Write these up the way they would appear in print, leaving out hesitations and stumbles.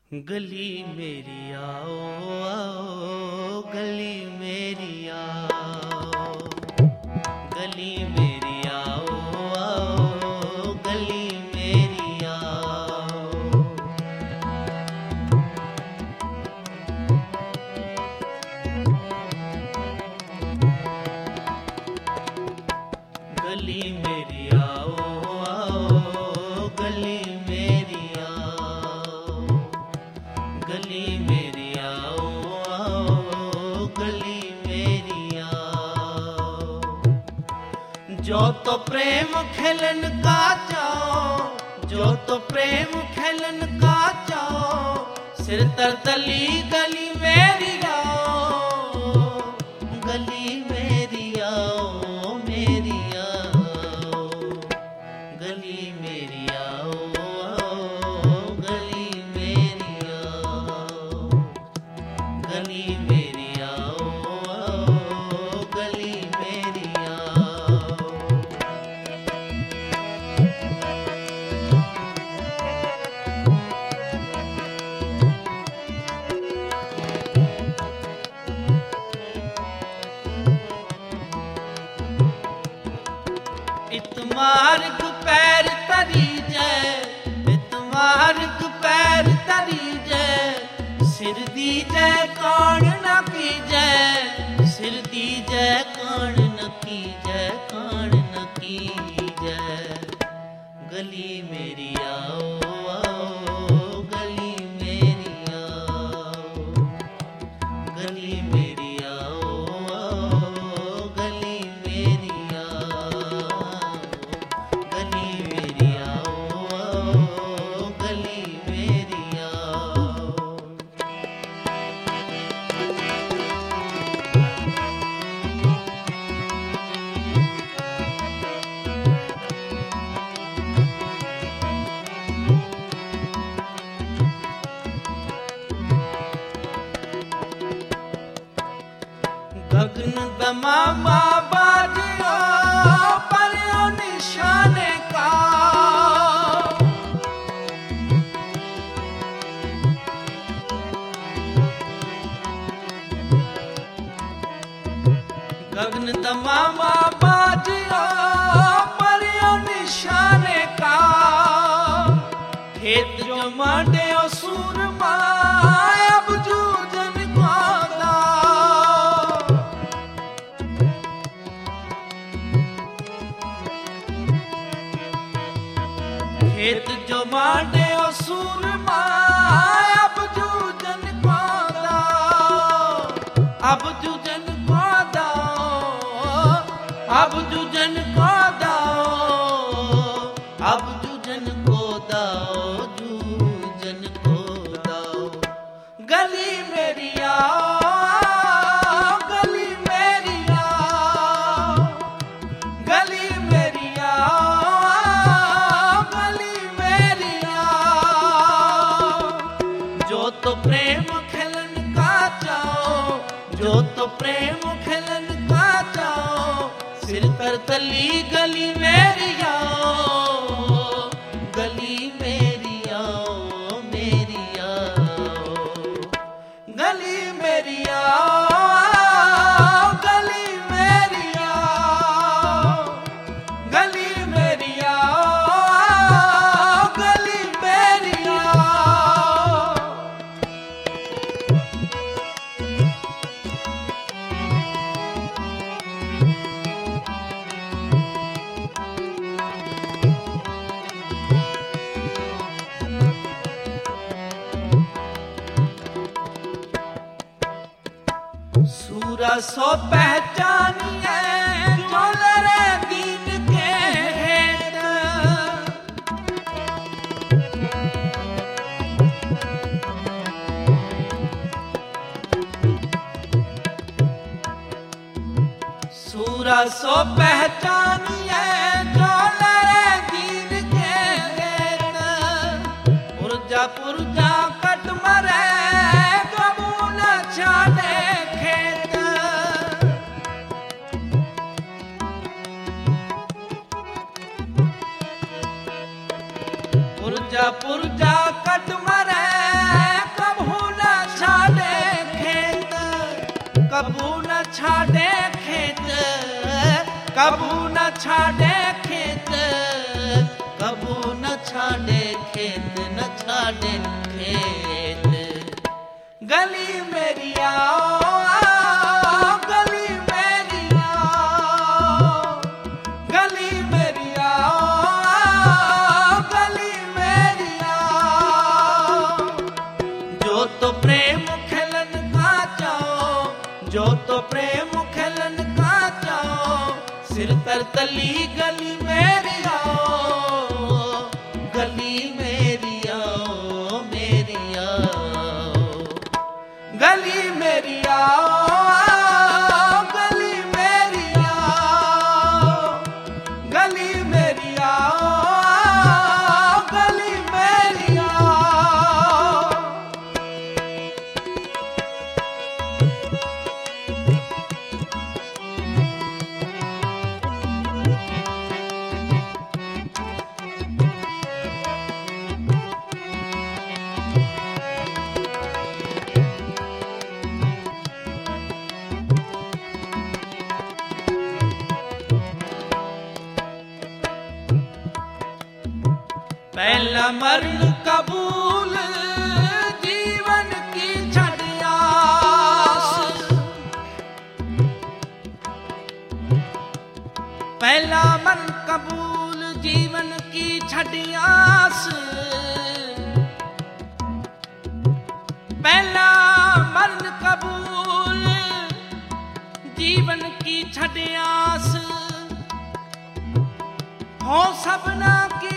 गली मेरी आओ आओ गली मेरी आओ, गली मेरी आओ आओ गली मेरी आओ। गली मेरी आओ आओ गली मेरी आओ, गली मेरी आओ आओ गली मेरी आओ। जो तो प्रेम खेलन का चाओ, जो तो प्रेम खेलन का चाओ, सिर तरतली गली मेरी आओ, गली मेरी आओ मेरी आओ, गली मेरी आओ आओ गली मेरी आओ, गली मेरी आओ आओ गली मेरी आओ। इतमार्ग पैर तरी जय, इतमार्ग पैर तरी जय, सिर दी जय कौन न की जय, सिर दी जय कौन न की जय, कौन न की जय। गली मेरी आओ आओ गली मेरी आओ, गली मेरी आओ आओ गली मेरी आओ, गली मेरी आओ आओ गली मेरी आओ। गगन दमामा बाजियो परियो निशाने का, गगन दमामा बाजियो परियो निशाने का, खेत जो मांडे सूरमा अब जूझन गोदा, खेत जो मांडे सूरमा अब जूझन गोदा, अब जूझन गोदा, अब जूझन गोदा, अब जूझन गोदा, जूझन गोदा। गली मेरी आओ गली मेरी आओ, गली मेरी आओ गली मेरी आओ। जो तो प्रेम खेलन का चाओ, जो तो प्रेम खेलन का चाओ, सिर पर तली गली मेरी आओ, गली मेरी आओ मेरी आओ, गली मेरी आओ गली मेरी आओ, गली मेरी आओ गली मेरी आओ। सूरा सो पहचानिए जोलरे दीन के हेत, सूरा सो पहचानिए जोलरे दीन के हेत, पुरजा पुरजा कट मरे कबू न छाने खेत, पुरजा पुरजा कट मरे कबू न छाड़े खेत, कबू न छाड़े खेत, न छाड़े खेत। गली मेरी आओ, गली मेरी आओ, गली मेरी आओ, गली मेरी आओ। जो तो प्रेम खेलन का चाओ, जो तो प्रेम खेलन का चाओ, सिर तर तली गली मेरी आओ, गली मेरी आओ, मेरी आओ, गली मेरी आओ, गली मेरी आओ, गली मेरी आओ, गली मेरी आओ। पहला मरण कबूल, जीवन की छड़ आस। पहला मरण कबूल, जीवन की छड़ आस। पहला मरण कबूल, जीवन की छड़ आस। हो सबना की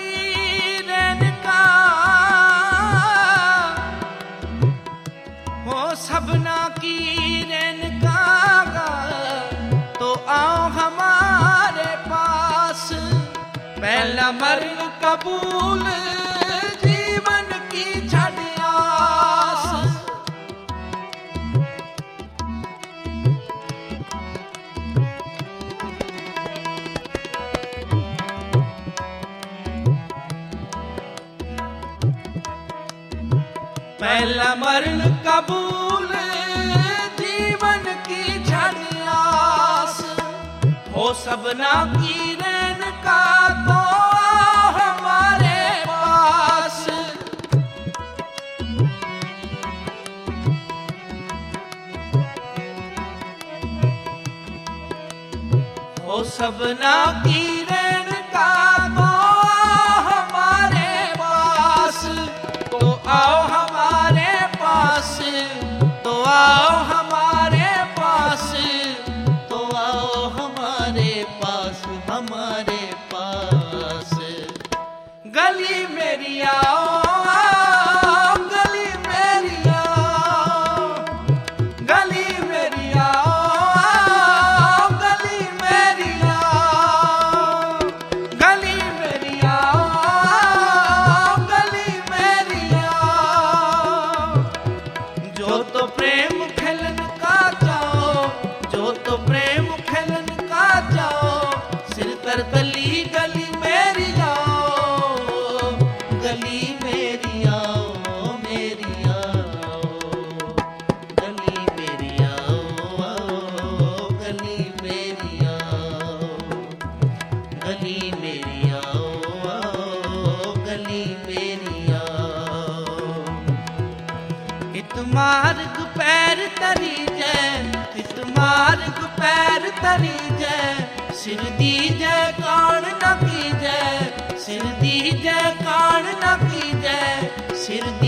सबना की रेनका, तो आओ हमारे पास। पहला मरण कबूल, जीवन की छड़ आस। पहला मरण कबूल, जीवन की छड़ आस। हो सबना की रैन का, तो हमारे पास। हो सबना की रैन का, तो हमारे पास। तो आओ हमारे पास, तो आओ हमारे पास, तो आओ हमारे पास, हमारे पास। गली मेरी आओ, गली मेरी आओ, गली मेरी आओ, गली मेरी आओ, गली मेरी आओ, गली मेरी आओ। जो तो प्रेम खेलन का चाओ, जो तो प्रेम खेलन का चाओ, सिर तर तली गली मेरी आओ, गली मेरी आओ, मेरी आओ, गली मेरी आओ, गली मेरी आओ, गली मेरी आओ, गली मेरी आओ। इत मार्ग पैर तरी जय, इत मार्ग पैर तरी जय। सिर दीजै कान न कीजै, सिर दीजै कान न कीजै, सिर